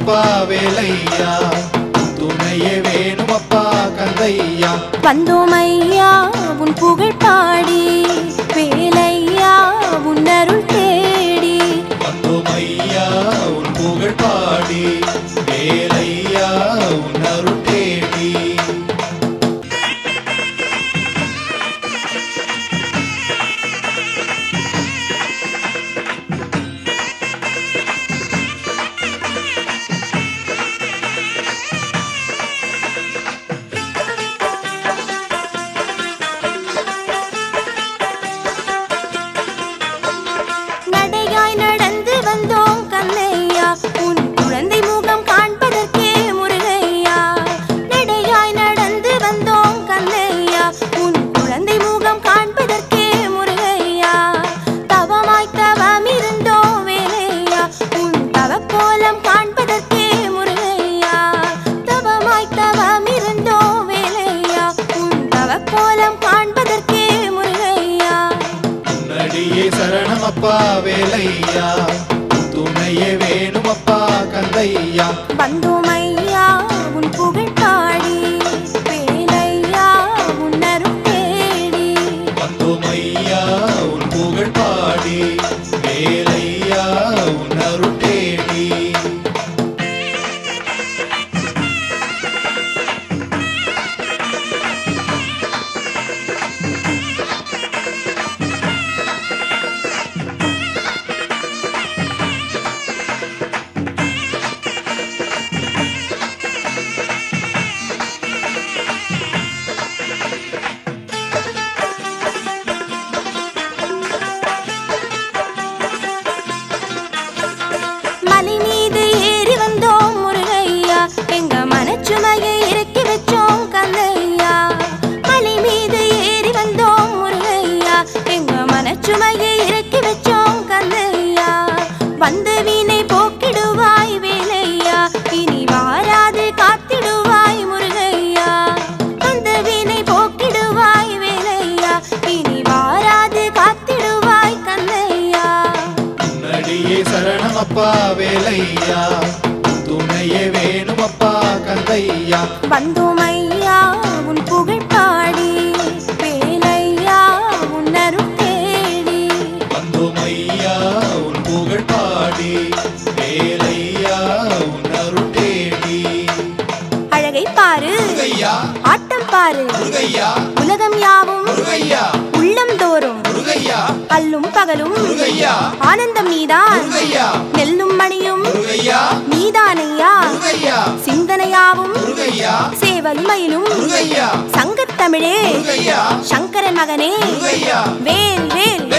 சரணமப்பா வேலையா துணையே வேணுமப்பா கந்தையா வந்தோமையா உன் புகழ் பாடி வேலையா உன் அருள் தேடி வந்தோமையா உன் புகழ் பாடி வேலையா உன் அருள் தேடி நடையாய் நடந்து வந்தோம் கந்தையா உன் குழந்தை முகம் காண்பதற்கே முருகையா நடையாய் நடந்து வந்தோம் கந்தையா உன் குழந்தை முகம் காண்பதற்கே முருகையா தவமாய் தவம் இருந்தோம் வேலையா உன் தவக்கோலம் காண்பதற்கே முருகையா தவமாய் தவம் இருந்தோம் வேலையா உன் தவக்கோலம் காண்பதற்கே முருகையா நடியே சரணமப்பா வேலையா துணையே வேணுமப்பா கந்தையா வந்தோமையா உன் புகழ் பாடி வேலையா உன் அருள் தேடி வந்தோமையா உன் புகழ் பாடி வேலையா உன் அருள் தேடி மலை மீது ஏறி வந்தோம் முருகையா எங்க மனச்சுமையை இறக்கி வச்சோம் கந்தையா மலை மீது ஏறி வந்தோம் முருகையா எங்க மனச்சுமையை இறக்கி வச்சோம் கந்தையா வந்த வீணை போக்கிடுவாய் வேலையா இனி வாராது காத்திடுவாய் முருகையா வந்த வீணை போக்கிடுவாய் வேலையா இனி வாராது காத்திடுவாய் கந்தையா நடியே சரணமப்பா வேலையா துணையே வேணுமப்பா கந்தையா வந்தோமையா உன் புகழ் பாடி வேலையா உன் அருள் தேடி வந்தோமையா உன் புகழ் பாடி வேலையா உன் அருள் தேடி அழகை பாரு முருகையா ஆட்டம் பாரு முருகையா உலகம் யாவும் முருகையா உள்ளம் தோறும் முருகையா பல்லும் பகலும் முருகையா ஆனந்தம் நீதான் முருகையா நெல்லும் மணியும் முருகையா நீதானையா முருகையா சிந்தனையாவும் முருகையா சேவல் மயிலும் முருகையா சங்கத்தமிழே முருகையா சங்கர மகனே முருகையா வேல் வேல்